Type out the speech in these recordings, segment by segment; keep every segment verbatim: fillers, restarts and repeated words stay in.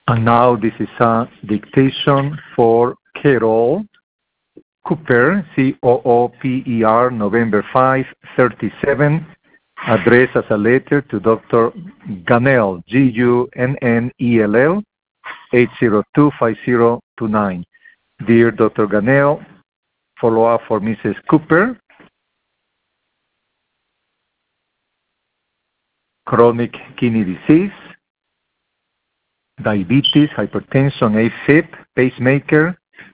And now this is a dictation for Carol Cooper, C O O P E R, November fifth, thirty-seven, addressed as a letter to Doctor Gunnell, G U N N E L L, eight zero two five zero two nine. Dear Doctor Gunnell, follow-up for Missus Cooper. Chronic kidney disease, diabetes, hypertension, AFib, pacemaker,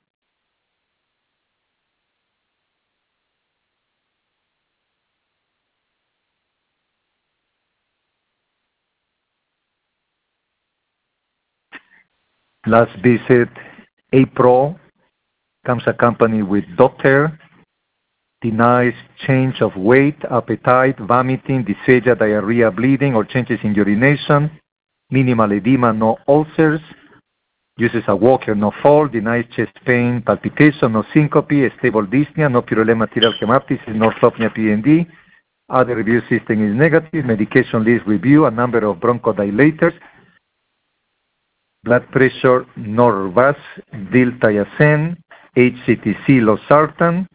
last visit, April, comes accompanied with doctor, denies change of weight, appetite, vomiting, dysphagia, diarrhea, bleeding, or changes in urination, minimal edema, no ulcers, uses a walker, no fall, denies chest pain, palpitation, no syncope, stable dyspnea, no purulent material hemoptysis, no orthopnea P N D. Other review system is negative. Medication list review, a number of bronchodilators, blood pressure, Norvasc, diltiazem, H C T C, losartan,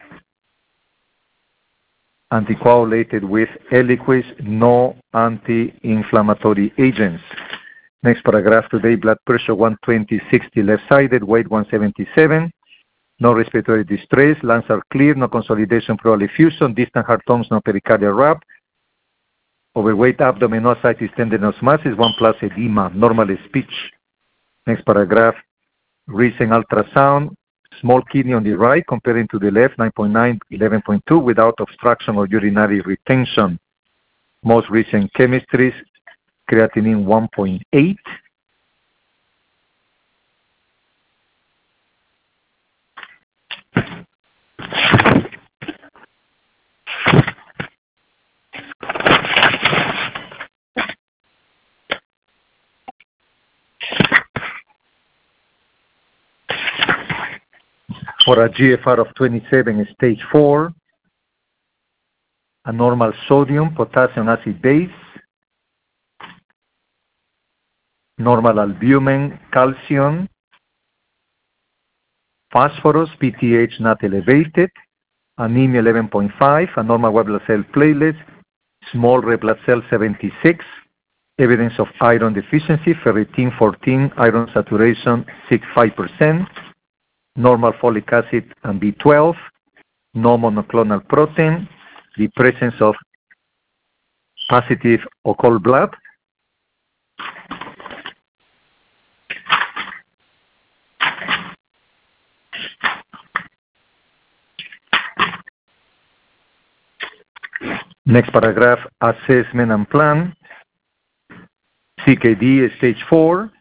anticoagulated with Eliquis, no anti-inflammatory agents. Next paragraph today, blood pressure one twenty sixty left-sided, weight one seventy-seven, no respiratory distress, lungs are clear, no consolidation, pleural effusion, distant heart tones, no pericardial rap, overweight abdomen, no ascites, tendinous masses, one plus edema, normal speech. Next paragraph, recent ultrasound, small kidney on the right comparing to the left, nine point nine, eleven point two, without obstruction or urinary retention. Most recent chemistries, creatinine one point eight. For a G F R of twenty-seven, stage four, a normal sodium, potassium acid base, normal albumin, calcium, phosphorus, P T H not elevated, anemia eleven point five, a normal white blood cell platelets, small red blood cell seventy-six, evidence of iron deficiency, ferritin fourteen, iron saturation sixty-five percent, normal folic acid and B twelve, no monoclonal protein, the presence of positive occult blood, next paragraph, assessment and plan, C K D stage four,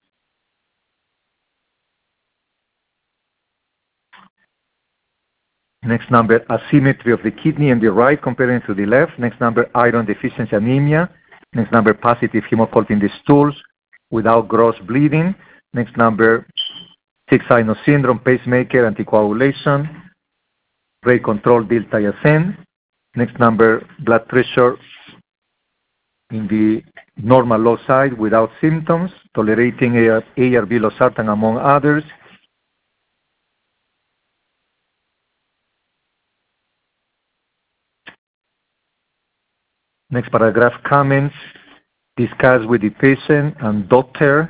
next number, asymmetry of the kidney on the right comparing to the left. Next number, iron deficiency anemia. Next number, positive hemoccult in the stools without gross bleeding. Next number, six-sinus syndrome, pacemaker, anticoagulation, rate control, diltiazem. Next number, blood pressure in the normal low side without symptoms, tolerating A R B losartan among others. Next paragraph, comments, discuss with the patient and doctor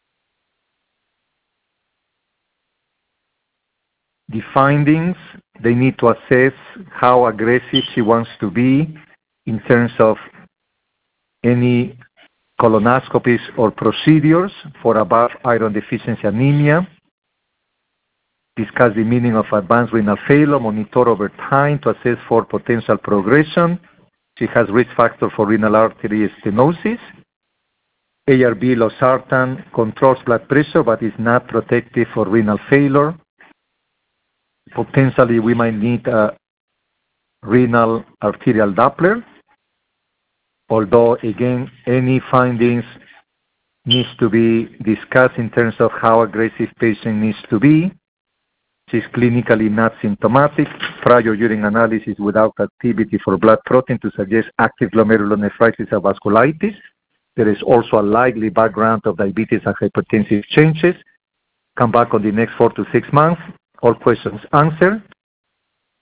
the findings. They need to assess how aggressive she wants to be in terms of any colonoscopies or procedures for above iron deficiency anemia. Discuss the meaning of advanced renal failure, monitor over time to assess for potential progression. She has risk factor for renal artery stenosis. A R B losartan controls blood pressure but is not protective for renal failure. Potentially, we might need a renal arterial Doppler, although, again, any findings needs to be discussed in terms of how aggressive patient needs to be. She's clinically not symptomatic. Prior urine analysis without activity for blood protein to suggest active glomerulonephritis or vasculitis. There is also a likely background of diabetes and hypertensive changes. Come back on the next four to six months. All questions answered.